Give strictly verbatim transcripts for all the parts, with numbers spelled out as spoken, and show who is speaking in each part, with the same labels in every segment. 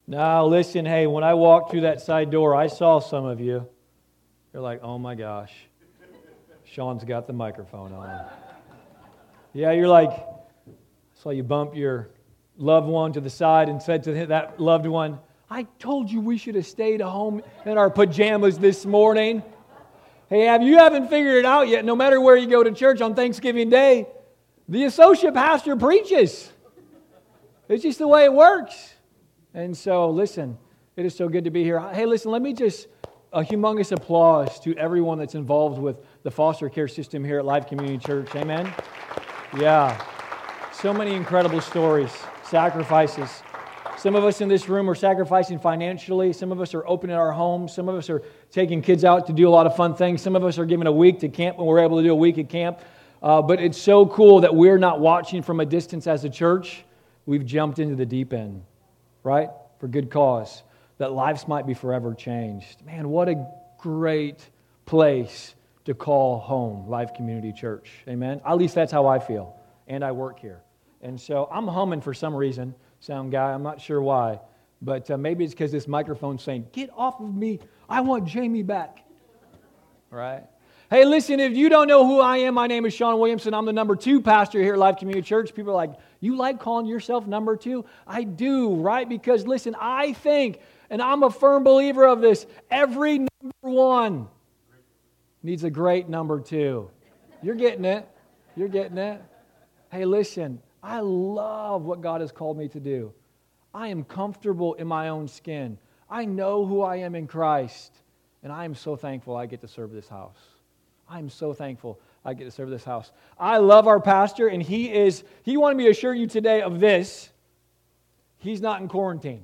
Speaker 1: Now, listen, hey, when I walked through that side door, I saw some of you. You're like, oh my gosh, Sean's got the microphone on. Yeah, you're like, I saw you bump your loved one to the side and said to that loved one, I told you we should have stayed home in our pajamas this morning. Hey, have you haven't figured it out yet, no matter where you go to church on Thanksgiving Day, the associate pastor preaches. It's just the way it works. And so, listen, it is so good to be here. Hey, listen, let me just, a humongous applause to everyone that's involved with the foster care system here at Life Community Church. Amen? Yeah. So many incredible stories, sacrifices. Some of us in this room are sacrificing financially. Some of us are opening our homes. Some of us are taking kids out to do a lot of fun things. Some of us are giving a week to camp when we're able to do a week at camp. Uh, but it's so cool that we're not watching from a distance as a church. We've jumped into the deep end, right? For good cause, that lives might be forever changed. Man, what a great place to call home, Life Community Church. Amen? At least that's how I feel. And I work here. And so I'm humming for some reason. Sound guy, I'm not sure why, but uh, maybe it's because this microphone's saying, get off of me, I want Jamie back. Right? Hey, listen, if you don't know who I am, my name is Sean Williamson. I'm the number two pastor here at Life Community Church. People are like, you like calling yourself number two? I do, right? Because listen, I think, and I'm a firm believer of this, every number one needs a great number two. You're getting it. You're getting it. Hey, listen, I love what God has called me to do. I am comfortable in my own skin. I know who I am in Christ. And I am so thankful I get to serve this house. I am so thankful I get to serve this house. I love our pastor, and he is, he wanted me to assure you today of this. He's not in quarantine.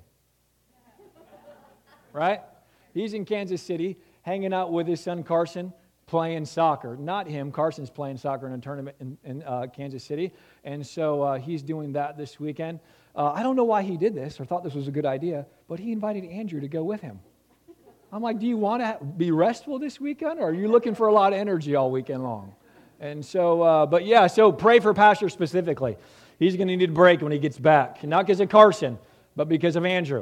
Speaker 1: Right? He's in Kansas City, hanging out with his son Carson, playing soccer. Not him. Carson's playing soccer in a tournament in, in uh, Kansas City. And so uh, he's doing that this weekend. Uh, I don't know why he did this or thought this was a good idea, but he invited Andrew to go with him. I'm like, do you want to be restful this weekend, or are you looking for a lot of energy all weekend long? And so, uh, but yeah, so pray for Pastor specifically. He's going to need a break when he gets back. Not because of Carson, but because of Andrew.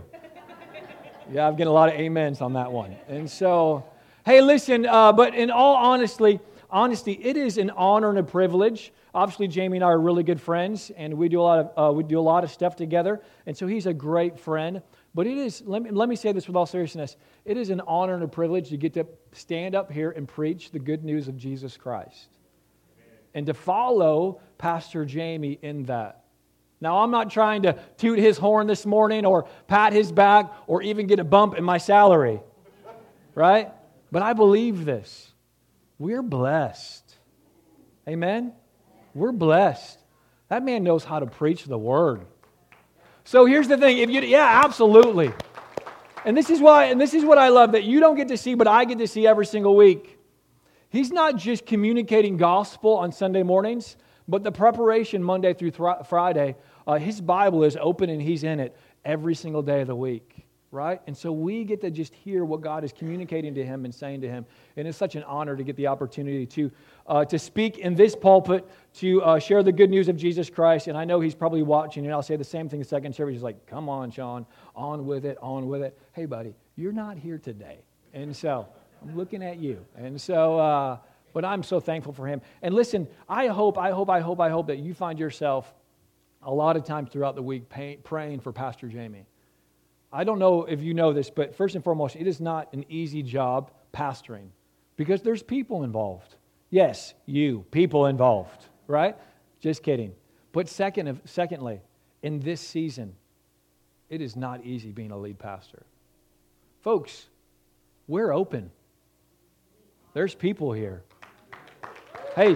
Speaker 1: Yeah, I'm getting a lot of amens on that one. And so, hey, listen, uh, but in all honesty, honesty, it is an honor and a privilege. Obviously, Jamie and I are really good friends, and we do a lot of uh, we do a lot of stuff together. And so he's a great friend. But it is, let me, let me say this with all seriousness, it is an honor and a privilege to get to stand up here and preach the good news of Jesus Christ. Amen. And to follow Pastor Jamie in that. Now, I'm not trying to toot his horn this morning or pat his back or even get a bump in my salary. Right? But I believe this. We're blessed. Amen? We're blessed. That man knows how to preach the word. So here's the thing, if you yeah, absolutely. And this is why, and this is what I love that you don't get to see, but I get to see every single week. He's not just communicating gospel on Sunday mornings, but the preparation Monday through th- Friday, uh, his Bible is open and he's in it every single day of the week, right? And so we get to just hear what God is communicating to him and saying to him. And it's such an honor to get the opportunity to uh, to speak in this pulpit, to uh, share the good news of Jesus Christ. And I know he's probably watching, and I'll say the same thing in second service. He's like, come on, Sean, on with it, on with it. Hey, buddy, you're not here today. And so I'm looking at you. And so, uh, but I'm so thankful for him. And listen, I hope, I hope, I hope, I hope that you find yourself a lot of times throughout the week pay, praying for Pastor Jamie. I don't know if you know this, but first and foremost, it is not an easy job pastoring because there's people involved. Yes, you, people involved, right? Just kidding. But second, secondly, in this season, it is not easy being a lead pastor. Folks, we're open. There's people here. Hey,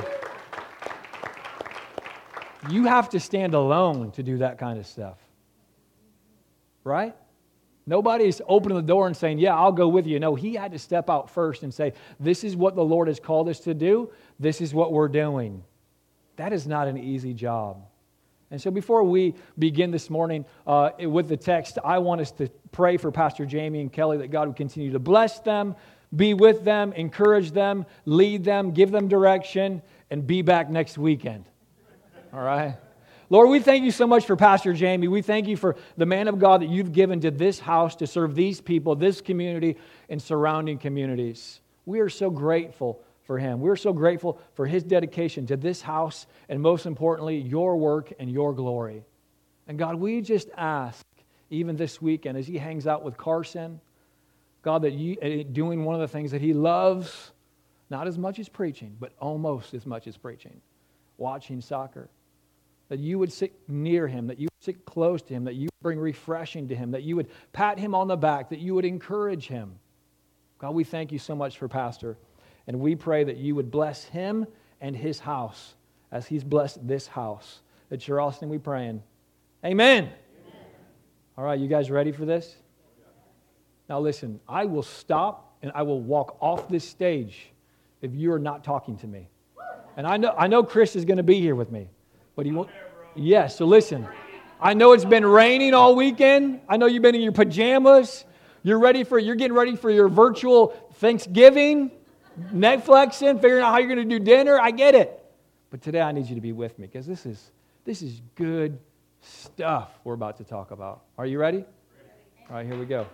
Speaker 1: you have to stand alone to do that kind of stuff, right? Nobody's opening the door and saying, yeah, I'll go with you. No, he had to step out first and say, this is what the Lord has called us to do. This is what we're doing. That is not an easy job. And so before we begin this morning uh, with the text, I want us to pray for Pastor Jamie and Kelly that God would continue to bless them, be with them, encourage them, lead them, give them direction, and be back next weekend. All right? Lord, we thank you so much for Pastor Jamie. We thank you for the man of God that you've given to this house to serve these people, this community, and surrounding communities. We are so grateful for him. We're so grateful for his dedication to this house and, most importantly, your work and your glory. And God, we just ask, even this weekend, as he hangs out with Carson, God, that you doing one of the things that he loves, not as much as preaching, but almost as much as preaching, watching soccer, that you would sit near him, that you would sit close to him, that you would bring refreshing to him, that you would pat him on the back, that you would encourage him. God, we thank you so much for Pastor, and we pray that you would bless him and his house as he's blessed this house. It's your awesome we praying. Amen. Amen. All right, you guys ready for this? Now listen, I will stop and I will walk off this stage if you are not talking to me. And I know I know Chris is going to be here with me. But he won't. Yes, so listen. I know it's been raining all weekend. I know you've been in your pajamas. You're ready for you're getting ready for your virtual Thanksgiving, Netflixing, figuring out how you're going to do dinner. I get it. But today I need you to be with me because this is this is good stuff we're about to talk about. Are you ready? All right, here we go.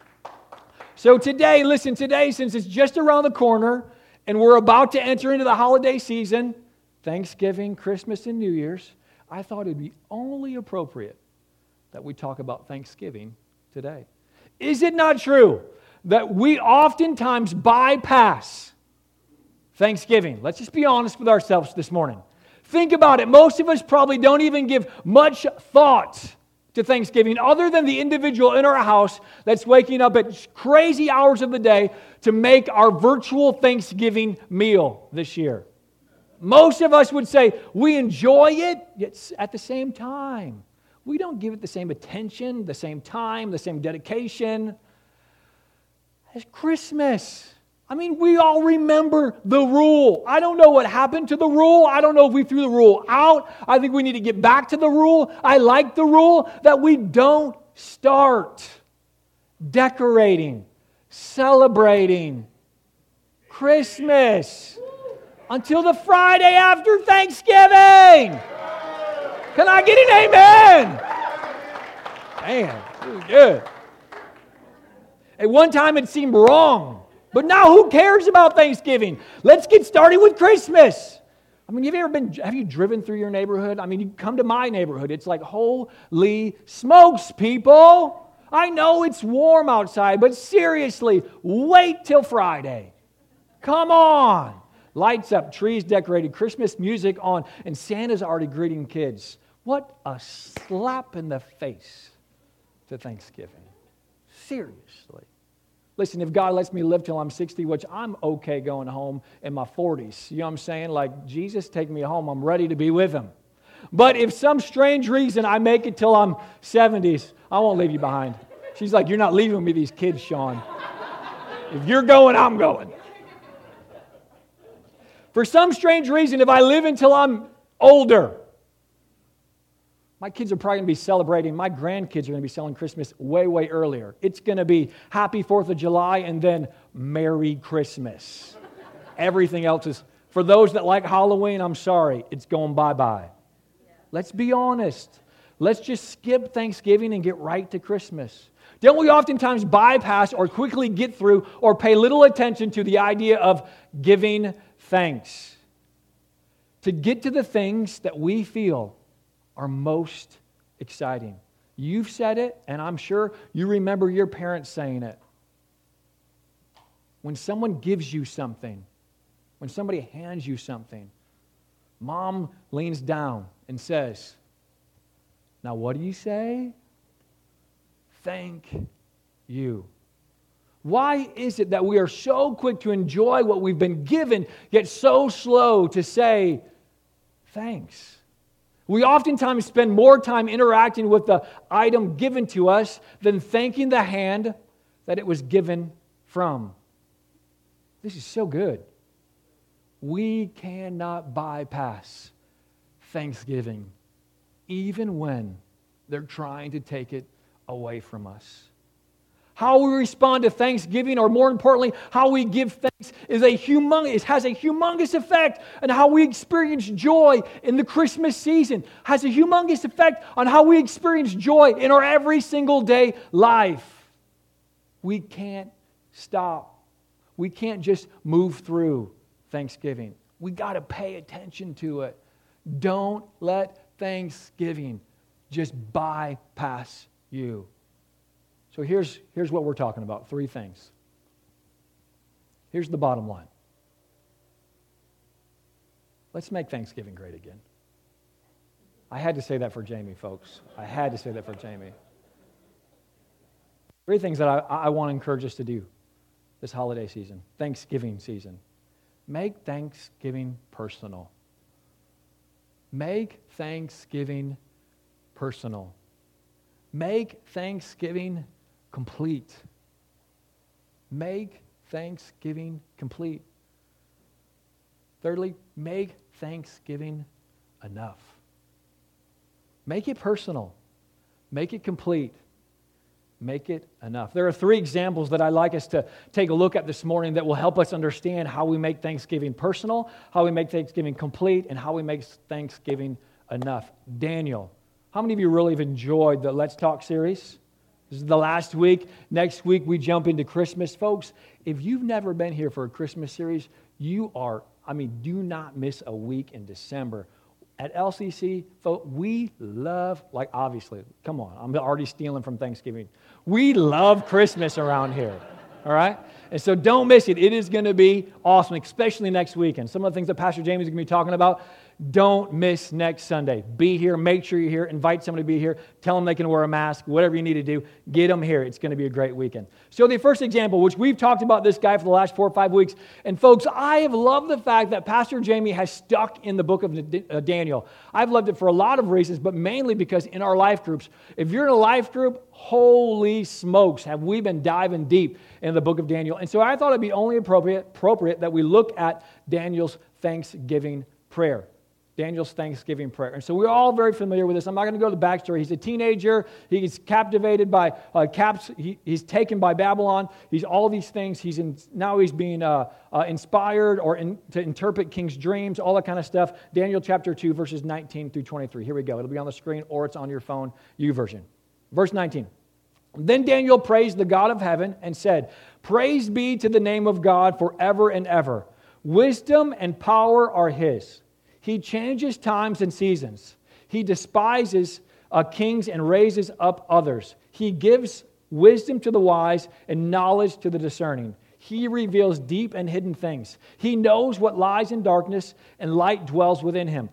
Speaker 1: So today, listen, today, since it's just around the corner and we're about to enter into the holiday season, Thanksgiving, Christmas, and New Year's, I thought it'd be only appropriate that we talk about Thanksgiving today. Is it not true that we oftentimes bypass Thanksgiving? Let's just be honest with ourselves this morning. Think about it. Most of us probably don't even give much thought to Thanksgiving other than the individual in our house that's waking up at crazy hours of the day to make our virtual Thanksgiving meal this year. Most of us would say we enjoy it, yet at the same time, we don't give it the same attention, the same time, the same dedication as Christmas. I mean, we all remember the rule. I don't know what happened to the rule. I don't know if we threw the rule out. I think we need to get back to the rule. I like the rule that we don't start decorating, celebrating Christmas until the Friday after Thanksgiving. Can I get an amen? Man, this is good. At one time it seemed wrong, but now who cares about Thanksgiving? Let's get started with Christmas. I mean, have you ever been, have you driven through your neighborhood? I mean, you come to my neighborhood, it's like, holy smokes, people. I know it's warm outside, but seriously, wait till Friday. Come on. Lights up, trees decorated, Christmas music on, and Santa's already greeting kids. What a slap in the face to Thanksgiving. Seriously. Listen, if God lets me live till I'm sixty, which I'm okay going home in my forties, you know what I'm saying? Like, Jesus, take me home. I'm ready to be with Him. But if some strange reason I make it till I'm seventies, I won't leave you behind. She's like, you're not leaving me these kids, Sean. If you're going, I'm going. For some strange reason, if I live until I'm older, my kids are probably going to be celebrating, my grandkids are going to be celebrating Christmas way, way earlier. It's going to be Happy fourth of July and then Merry Christmas. Everything else is, for those that like Halloween, I'm sorry, it's going bye-bye. Yeah. Let's be honest. Let's just skip Thanksgiving and get right to Christmas. Don't we oftentimes bypass or quickly get through or pay little attention to the idea of giving thanks? To get to the things that we feel are most exciting. You've said it, and I'm sure you remember your parents saying it. When someone gives you something, when somebody hands you something, Mom leans down and says, now what do you say? Thank you. Why is it that we are so quick to enjoy what we've been given, yet so slow to say thanks? We oftentimes spend more time interacting with the item given to us than thanking the hand that it was given from. This is so good. We cannot bypass Thanksgiving, even when they're trying to take it away from us. How we respond to Thanksgiving, or more importantly, how we give thanks, is a humongous, has a humongous effect on how we experience joy in the Christmas season. Has a humongous effect on how we experience joy in our every single day life. We can't stop. We can't just move through Thanksgiving. We got to pay attention to it. Don't let Thanksgiving just bypass you. So here's, here's what we're talking about, three things. Here's the bottom line. Let's make Thanksgiving great again. I had to say that for Jamie, folks. I had to say that for Jamie. Three things that I, I want to encourage us to do this holiday season, Thanksgiving season. Make Thanksgiving personal. Make Thanksgiving personal. Make Thanksgiving complete. Make Thanksgiving complete. Thirdly, make Thanksgiving enough. Make it personal. Make it complete. Make it enough. There are three examples that I'd like us to take a look at this morning that will help us understand how we make Thanksgiving personal, how we make Thanksgiving complete, and how we make Thanksgiving enough. Daniel. How many of you really have enjoyed the Let's Talk series? This is the last week. Next week we jump into Christmas. Folks, if you've never been here for a Christmas series, you are, I mean, do not miss a week in December. At L C C, folks, we love, like obviously, come on, I'm already stealing from Thanksgiving. We love Christmas around here, all right? And so don't miss it. It is going to be awesome, especially next weekend. Some of the things that Pastor Jamie is going to be talking about, don't miss next Sunday. Be here. Make sure you're here. Invite somebody to be here. Tell them they can wear a mask. Whatever you need to do, get them here. It's going to be a great weekend. So the first example, which we've talked about this guy for the last four or five weeks. And folks, I have loved the fact that Pastor Jamie has stuck in the book of Daniel. I've loved it for a lot of reasons, but mainly because in our life groups, if you're in a life group, holy smokes, have we been diving deep in the book of Daniel. And so I thought it'd be only appropriate, appropriate that we look at Daniel's Thanksgiving prayer. Daniel's Thanksgiving prayer. And so we're all very familiar with this. I'm not going to go to the backstory. He's a teenager. He's captivated by, uh, caps. He, he's taken by Babylon. He's all these things. He's in, now he's being uh, uh, inspired or in, to interpret king's dreams, all that kind of stuff. Daniel chapter two, verses nineteen through twenty-three. Here we go. It'll be on the screen or it's on your phone, YouVersion. Verse nineteen. Then Daniel praised the God of heaven and said, "Praise be to the name of God forever and ever. Wisdom and power are His. He changes times and seasons. He despises uh, kings and raises up others. He gives wisdom to the wise and knowledge to the discerning. He reveals deep and hidden things. He knows what lies in darkness, and light dwells within him.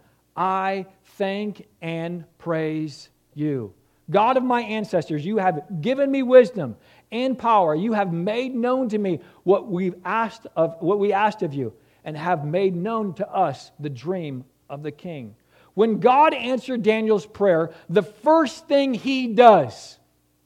Speaker 1: I thank and praise you. God of my ancestors, you have given me wisdom and power. You have made known to me what we've asked of what we asked of you, and have made known to us the dream of the king." When God answered Daniel's prayer, the first thing He does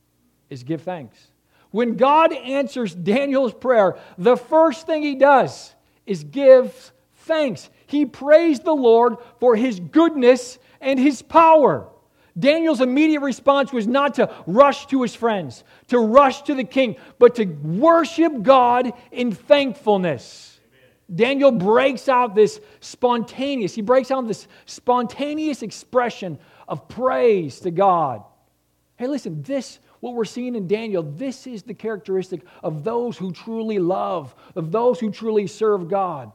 Speaker 1: is give thanks. When God answers Daniel's prayer, the first thing He does is give thanks. He praised the Lord for His goodness and His power. Daniel's immediate response was not to rush to his friends, to rush to the king, but to worship God in thankfulness. Daniel breaks out this spontaneous, he breaks out this spontaneous expression of praise to God. Hey, listen, this, what we're seeing in Daniel, this is the characteristic of those who truly love, of those who truly serve God.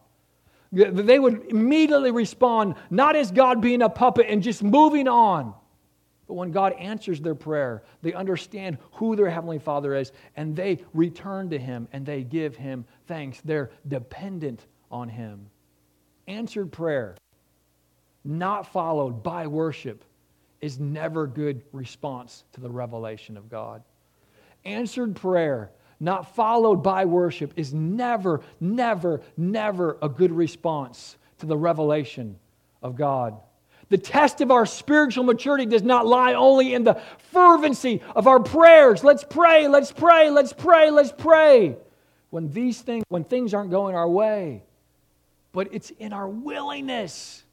Speaker 1: They would immediately respond, not as God being a puppet and just moving on. But when God answers their prayer, they understand who their Heavenly Father is, and they return to Him, and they give Him thanks. They're dependent on Him. Answered prayer, not followed by worship, is never good response to the revelation of God. Answered prayer, not followed by worship, is never, never, never a good response to the revelation of God. The test of our spiritual maturity does not lie only in the fervency of our prayers. Let's pray, let's pray, let's pray, let's pray. When these things, when things aren't going our way. But it's in our willingness,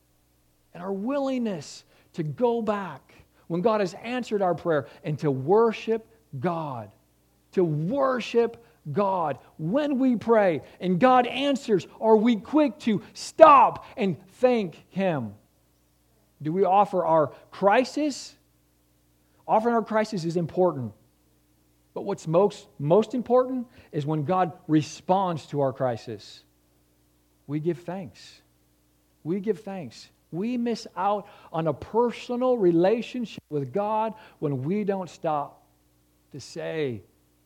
Speaker 1: and our willingness to go back when God has answered our prayer and to worship God. to worship God. When we pray and God answers, are we quick to stop and thank Him? Do we offer our crisis? Offering our crisis is important. But what's most, most important is when God responds to our crisis. We give thanks. We give thanks. We miss out on a personal relationship with God when we don't stop to say,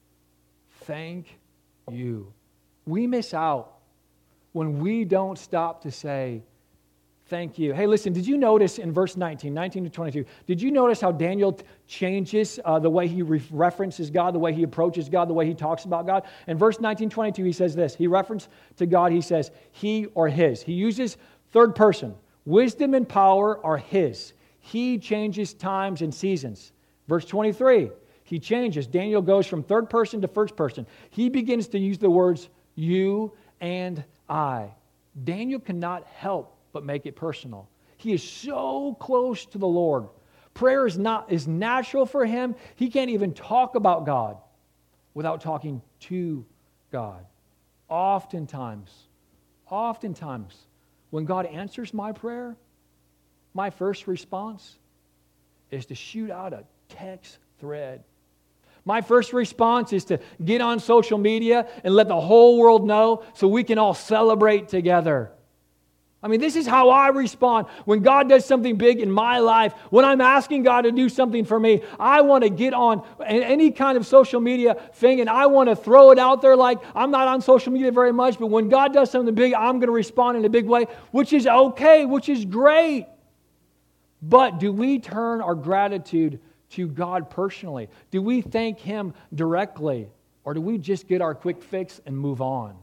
Speaker 1: thank you. We miss out when we don't stop to say, thank you. Hey, listen, did you notice in verse nineteen, nineteen to twenty-two, did you notice how Daniel t- changes uh, the way he re- references God, the way he approaches God, the way he talks about God? In verse nineteen, twenty-two, he says this. He references to God, he says, he or his. He uses third person. Wisdom and power are his. He changes times and seasons. Verse twenty-three, he changes. Daniel goes from third person to first person. He begins to use the words you and I. Daniel cannot help but make it personal. He is so close to the Lord. Prayer is not is natural for him. He can't even talk about God without talking to God. Oftentimes, oftentimes, when God answers my prayer, my first response is to shoot out a text thread. My first response is to get on social media and let the whole world know so we can all celebrate together. I mean, this is how I respond when God does something big in my life. When I'm asking God to do something for me, I want to get on any kind of social media thing and I want to throw it out there like I'm not on social media very much, but when God does something big, I'm going to respond in a big way, which is okay, which is great. But do we turn our gratitude to God personally? Do we thank Him directly? Or do we just get our quick fix and move on?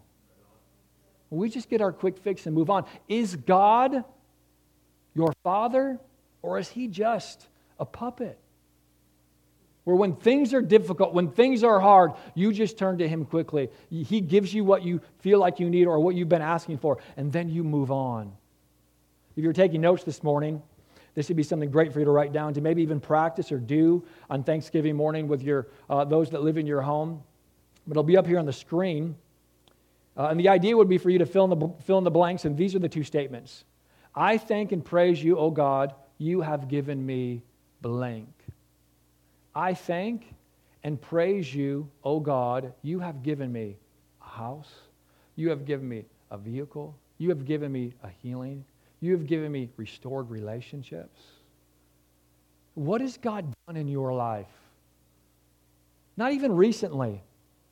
Speaker 1: We just get our quick fix and move on. Is God your Father, or is He just a puppet? Where when things are difficult, when things are hard, you just turn to Him quickly. He gives you what you feel like you need or what you've been asking for, and then you move on. If you're taking notes this morning, this would be something great for you to write down, to maybe even practice or do on Thanksgiving morning with your uh, those that live in your home. But it'll be up here on the screen. Uh, and the idea would be for you to fill in, the, fill in the blanks, and these are the two statements. I thank and praise you, O God, you have given me blank. I thank and praise you, O God, you have given me a house. You have given me a vehicle. You have given me a healing. You have given me restored relationships. What has God done in your life? Not even recently,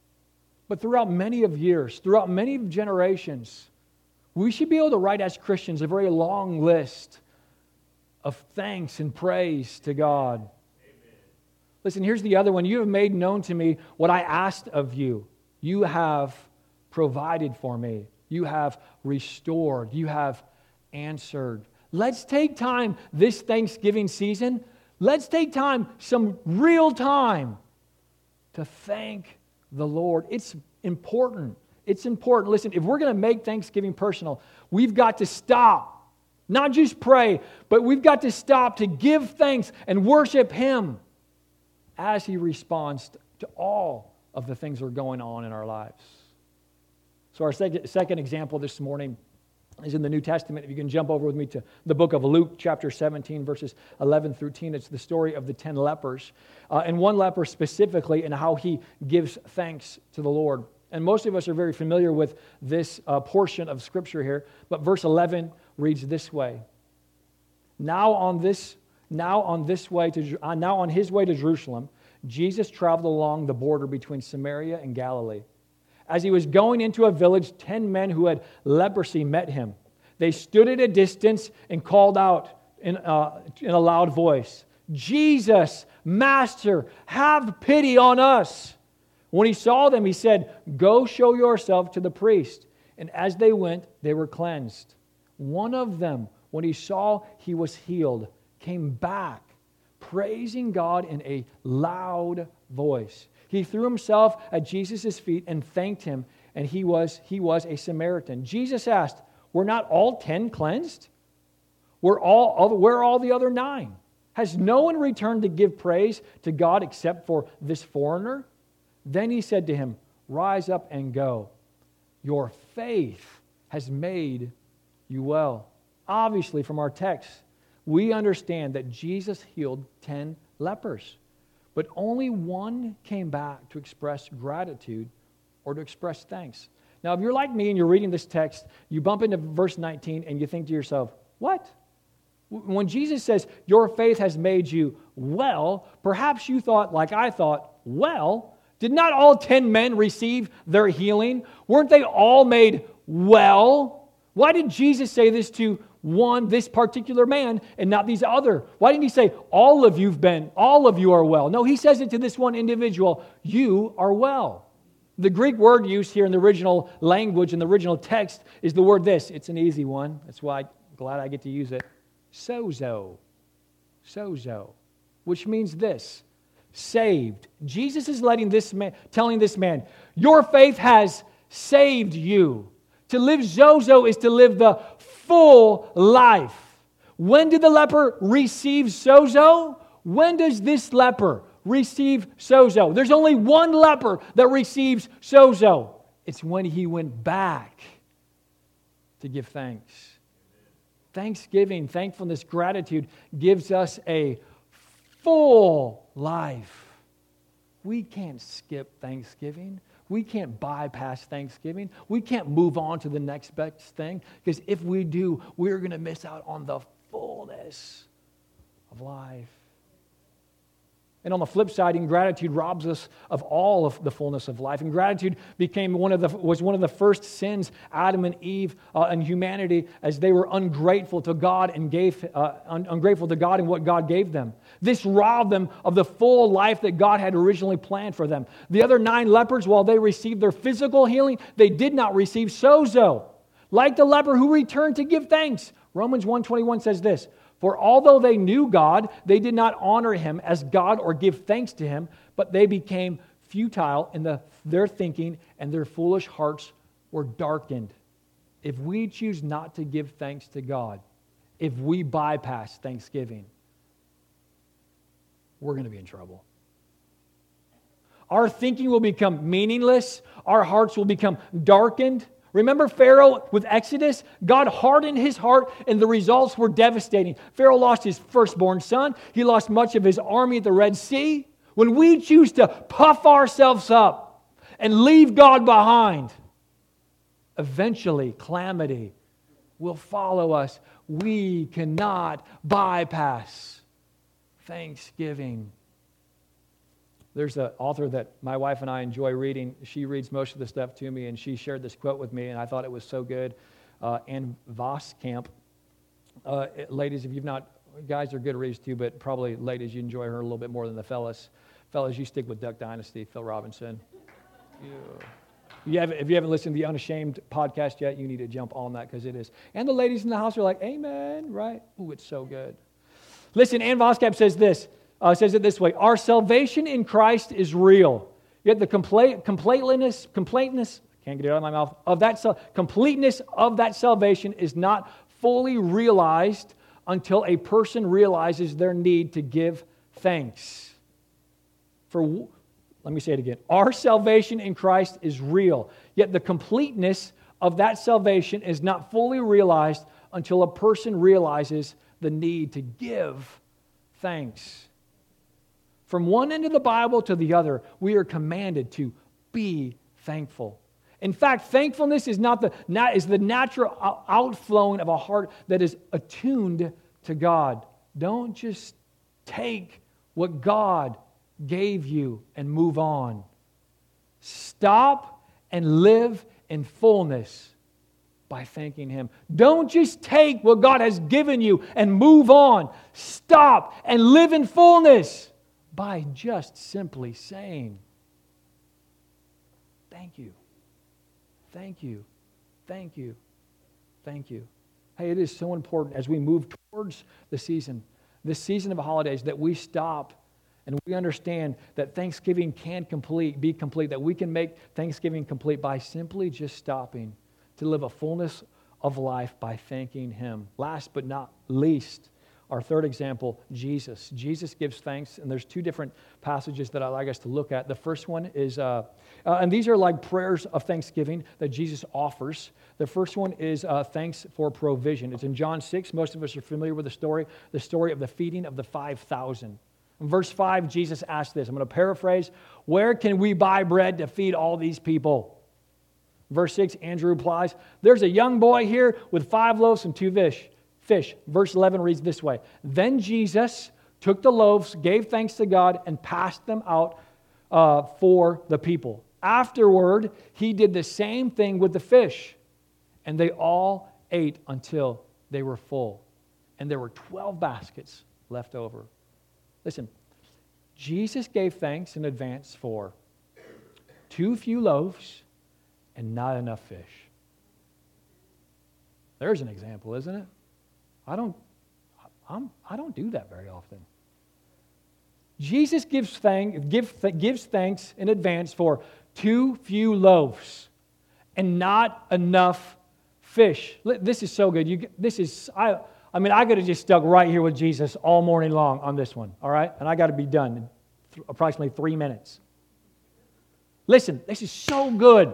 Speaker 1: but throughout many of years, throughout many generations. We should be able to write as Christians a very long list of thanks and praise to God. Amen. Listen, here's the other one. You have made known to me what I asked of you. You have provided for me. You have restored. You have answered. Let's take time this Thanksgiving season. Let's take time, some real time, to thank the Lord. It's important. It's important. Listen, if we're going to make Thanksgiving personal, we've got to stop. Not just pray, but we've got to stop to give thanks and worship Him as He responds to all of the things that are going on in our lives. So our second, second example this morning is in the New Testament. If you can jump over with me to the book of Luke, chapter seventeen, verses eleven through ten. It's the story of the ten lepers, uh, and one leper specifically, and how he gives thanks to the Lord. And most of us are very familiar with this uh, portion of Scripture here, but verse eleven reads this way: Now on this, now on this way to, uh, now on his way to Jerusalem, Jesus traveled along the border between Samaria and Galilee. As he was going into a village, ten men who had leprosy met him. They stood at a distance and called out in, uh, in a loud voice, Jesus, Master, have pity on us. When he saw them, he said, Go show yourself to the priest. And as they went, they were cleansed. One of them, when he saw he was healed, came back, praising God in a loud voice. He threw himself at Jesus' feet and thanked him, and he was, he was a Samaritan. Jesus asked, Were not all ten cleansed? Were all, where are all the other nine? Has no one returned to give praise to God except for this foreigner? Then he said to him, rise up and go. Your faith has made you well. Obviously, from our text, we understand that Jesus healed ten lepers, but only one came back to express gratitude or to express thanks. Now, if you're like me and you're reading this text, you bump into verse nineteen and you think to yourself, what? When Jesus says, your faith has made you well, perhaps you thought, like I thought, well, did not all ten men receive their healing? Weren't they all made well? Why did Jesus say this to one, this particular man, and not these other? Why didn't he say, all of you've been, all of you are well? No, he says it to this one individual, you are well. The Greek word used here in the original language, in the original text, is the word this. It's an easy one. That's why I'm glad I get to use it. Sozo. Sozo. Which means this. Saved. Jesus is letting this man, telling this man, your faith has saved you. To live sozo is to live the full life. When did the leper receive sozo? When does this leper receive sozo? There's only one leper that receives sozo. It's when he went back to give thanks. Thanksgiving, thankfulness, gratitude gives us a full life. We can't skip Thanksgiving. We can't bypass Thanksgiving. We can't move on to the next best thing, because if we do, we're going to miss out on the fullness of life. And on the flip side, ingratitude robs us of all of the fullness of life. Ingratitude became one of the was one of the first sins Adam and Eve uh, and humanity, as they were ungrateful to God and gave uh, un- ungrateful to God and what God gave them. This robbed them of the full life that God had originally planned for them. The other nine lepers, while they received their physical healing, they did not receive sozo. Like the leper who returned to give thanks. Romans one twenty-one says this. For although they knew God, they did not honor him as God or give thanks to him, but they became futile in the, their thinking, and their foolish hearts were darkened. If we choose not to give thanks to God, if we bypass Thanksgiving, we're going to be in trouble. Our thinking will become meaningless. Our hearts will become darkened. Remember Pharaoh with Exodus? God hardened his heart, and the results were devastating. Pharaoh lost his firstborn son. He lost much of his army at the Red Sea. When we choose to puff ourselves up and leave God behind, eventually calamity will follow us. We cannot bypass Thanksgiving. There's an author that my wife and I enjoy reading. She reads most of the stuff to me, and she shared this quote with me, and I thought it was so good. Uh, Ann Voskamp. Uh, ladies, if you've not, guys are good readers too, but probably ladies, you enjoy her a little bit more than the fellas. Fellas, you stick with Duck Dynasty, Phil Robinson. Yeah. You haven't, if you haven't listened to the Unashamed podcast yet, you need to jump on that, because it is. And the ladies in the house are like, amen, right? Ooh, it's so good. Listen, Ann Voskamp says this. Uh, says it this way: our salvation in Christ is real, yet the complete, completeness, completeness, can't get it out of my mouth, of that completeness of that salvation is not fully realized until a person realizes their need to give thanks. For, let me say it again: our salvation in Christ is real, yet the completeness of that salvation is not fully realized until a person realizes the need to give thanks. From one end of the Bible to the other, we are commanded to be thankful. In fact, thankfulness is not the not, is the natural outflowing of a heart that is attuned to God. Don't just take what God gave you and move on. Stop and live in fullness by thanking Him. Don't just take what God has given you and move on. Stop and live in fullness by just simply saying, thank you, thank you, thank you, thank you. Hey, it is so important as we move towards the season, this season of holidays, that we stop and we understand that Thanksgiving can complete, be complete, that we can make Thanksgiving complete by simply just stopping to live a fullness of life by thanking Him. Last but not least, Our third example, Jesus. Jesus gives thanks, and there's two different passages that I'd like us to look at. The first one is, uh, uh, and these are like prayers of thanksgiving that Jesus offers. The first one is uh, thanks for provision. It's in John six. Most of us are familiar with the story, the story of the feeding of the five thousand. In verse five, Jesus asked this. I'm going to paraphrase. Where can we buy bread to feed all these people? Verse six, Andrew replies, there's a young boy here with five loaves and two fish. Fish. Verse eleven reads this way. Then Jesus took the loaves, gave thanks to God, and passed them out uh, for the people. Afterward, he did the same thing with the fish, and they all ate until they were full. And there were twelve baskets left over. Listen, Jesus gave thanks in advance for too few loaves and not enough fish. There's an example, isn't it? I don't, I'm, I don't do that very often. Jesus gives, thank, give, gives thanks in advance for too few loaves and not enough fish. This is so good. You, this is, I, I mean, I could have just stuck right here with Jesus all morning long on this one, all right? And I got to be done in th- approximately three minutes. Listen, this is so good.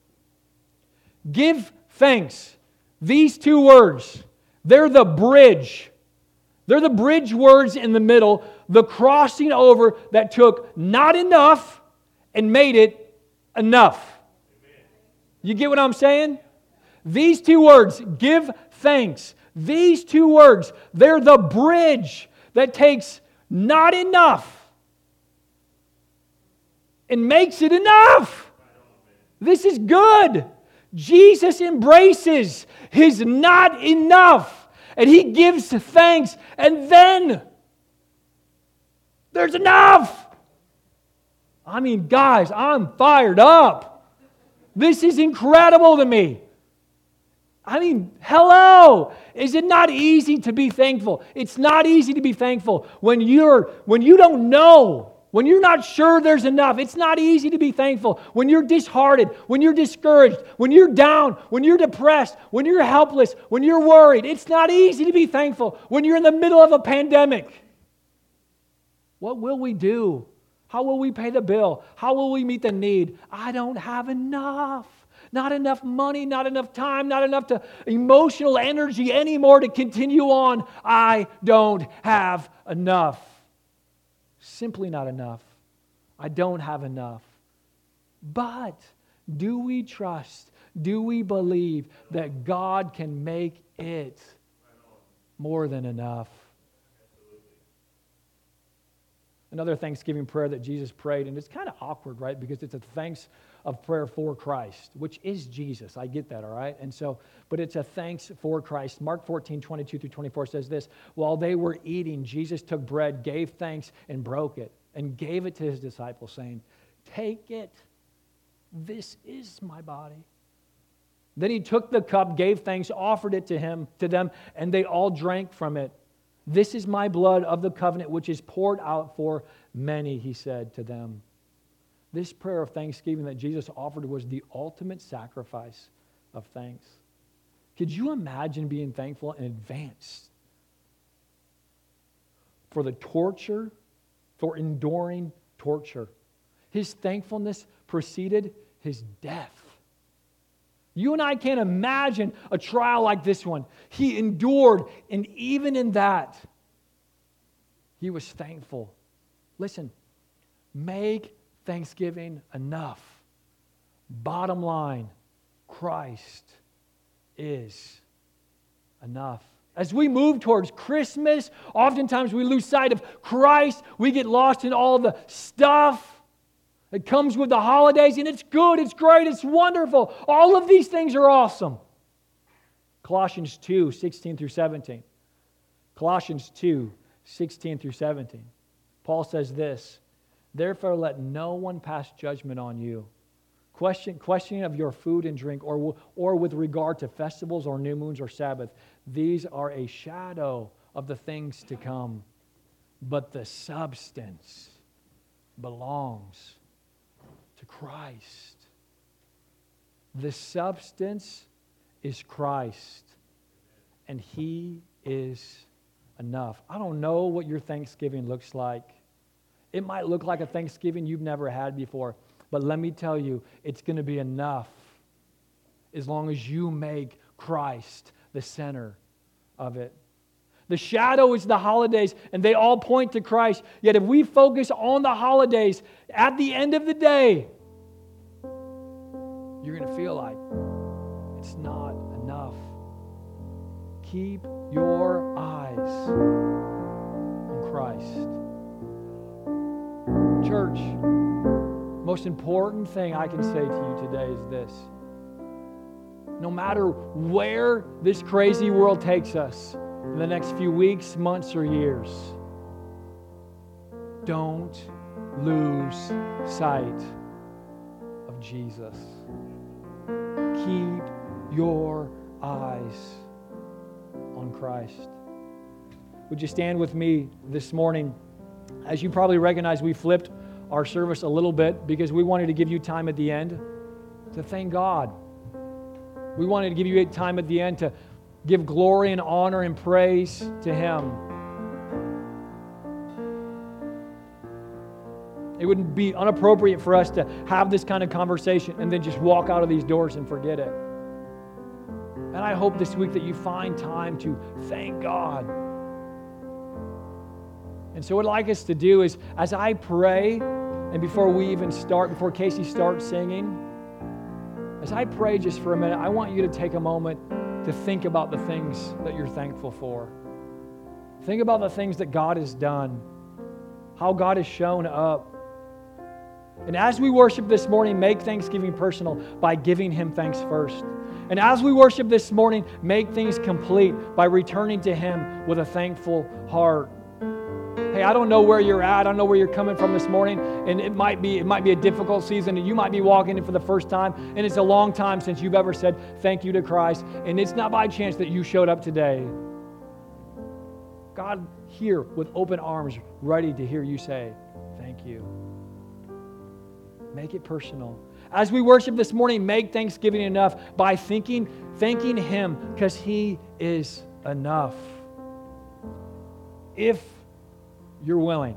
Speaker 1: Give thanks. These two words, they're the bridge. They're the bridge words in the middle, the crossing over that took not enough and made it enough. You get what I'm saying? These two words, give thanks. These two words, they're the bridge that takes not enough and makes it enough. This is good. Jesus embraces his not enough. And he gives thanks. And then there's enough. I mean, guys, I'm fired up. This is incredible to me. I mean, hello. Is it not easy to be thankful? It's not easy to be thankful when you're when you don't know. When you're not sure there's enough, it's not easy to be thankful. When you're disheartened, when you're discouraged, when you're down, when you're depressed, when you're helpless, when you're worried, it's not easy to be thankful. When you're in the middle of a pandemic, what will we do? How will we pay the bill? How will we meet the need? I don't have enough. Not enough money, not enough time, not enough to emotional energy anymore to continue on. I don't have enough. Simply not enough. I don't have enough. But do we trust, do we believe that God can make it more than enough? Another Thanksgiving prayer that Jesus prayed, and it's kind of awkward, right? Because it's a thanks of prayer for Christ, which is Jesus. I get that, all right? And so, but it's a thanks for Christ. Mark fourteen, twenty-two through twenty-four says this, while they were eating, Jesus took bread, gave thanks, and broke it, and gave it to his disciples, saying, take it, this is my body. Then he took the cup, gave thanks, offered it to him, to them, and they all drank from it. This is my blood of the covenant, which is poured out for many, he said to them. This prayer of thanksgiving that Jesus offered was the ultimate sacrifice of thanks. Could you imagine being thankful in advance for the torture, for enduring torture? His thankfulness preceded his death. You and I can't imagine a trial like this one. He endured, and even in that, he was thankful. Listen, make Thanksgiving enough. Bottom line, Christ is enough. As we move towards Christmas, oftentimes we lose sight of Christ. We get lost in all the stuff that comes with the holidays, and it's good, it's great, it's wonderful. All of these things are awesome. Colossians two, sixteen through seventeen. Colossians two, sixteen through seventeen. Paul says this, therefore let no one pass judgment on you, question, questioning of your food and drink, or, or with regard to festivals or new moons or Sabbath. These are a shadow of the things to come, but the substance belongs to Christ. The substance is Christ, and he is enough. I don't know what your Thanksgiving looks like. It might look like a Thanksgiving you've never had before, but let me tell you, it's going to be enough as long as you make Christ the center of it. The shadow is the holidays, and they all point to Christ. Yet if we focus on the holidays, at the end of the day, you're going to feel like it's not enough. Keep your eyes on Christ. Church, most important thing I can say to you today is this. No matter where this crazy world takes us in the next few weeks, months, or years, don't lose sight of Jesus. Keep your eyes on Christ. Would you stand with me this morning? As you probably recognize, we flipped our service a little bit because we wanted to give you time at the end to thank God. We wanted to give you time at the end to give glory and honor and praise to Him. It wouldn't be inappropriate for us to have this kind of conversation and then just walk out of these doors and forget it. And I hope this week that you find time to thank God. And so what I'd like us to do is, as I pray, and before we even start, before Casey starts singing, as I pray just for a minute, I want you to take a moment to think about the things that you're thankful for. Think about the things that God has done, how God has shown up. And as we worship this morning, make Thanksgiving personal by giving Him thanks first. And as we worship this morning, make things complete by returning to Him with a thankful heart. Hey, I don't know where you're at. I don't know where you're coming from this morning. And it might be it might be a difficult season. And you might be walking in for the first time. And it's a long time since you've ever said thank you to Christ. And it's not by chance that you showed up today. God here with open arms, ready to hear you say thank you. Make it personal. As we worship this morning, make Thanksgiving enough by thinking, thanking Him because He is enough. If you're willing,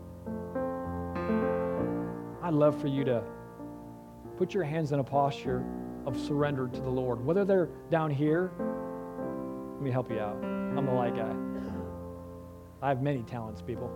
Speaker 1: I'd love for you to put your hands in a posture of surrender to the Lord. Whether they're down here, let me help you out. I'm the light guy. I have many talents, people.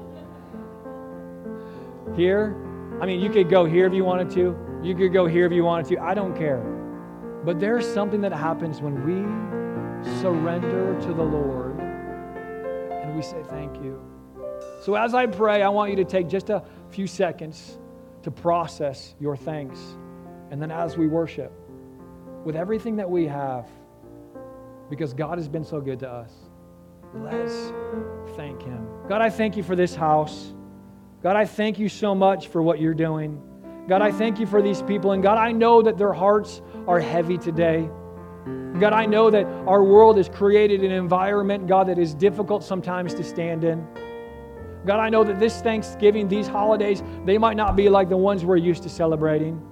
Speaker 1: Here, I mean, you could go here if you wanted to. You could go here if you wanted to. I don't care. But there's something that happens when we surrender to the Lord and we say thank you. So as I pray, I want you to take just a few seconds to process your thanks. And then as we worship, with everything that we have, because God has been so good to us, let's thank Him. God, I thank you for this house. God, I thank you so much for what you're doing. God, I thank you for these people. And God, I know that their hearts are heavy today. God, I know that our world has created an environment, God, that is difficult sometimes to stand in. God, I know that this Thanksgiving, these holidays, they might not be like the ones we're used to celebrating.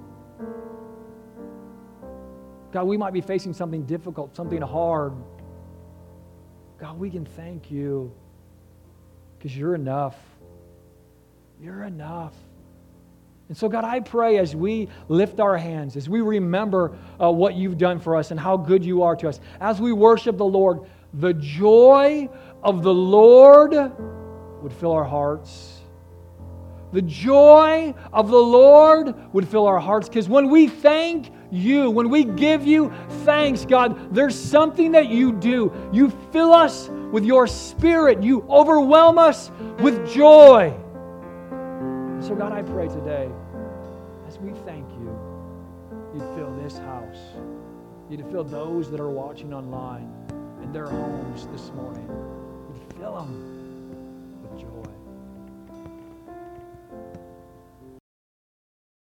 Speaker 1: God, we might be facing something difficult, something hard. God, we can thank you because you're enough. You're enough. And so, God, I pray as we lift our hands, as we remember uh, what you've done for us and how good you are to us, as we worship the Lord, the joy of the Lord would fill our hearts. The joy of the Lord would fill our hearts, because when we thank you, when we give you thanks, God, there's something that you do. You fill us with your Spirit. You overwhelm us with joy. And so, God, I pray today, as we thank you, you'd fill this house. You'd fill those that are watching online in their homes this morning. You'd fill them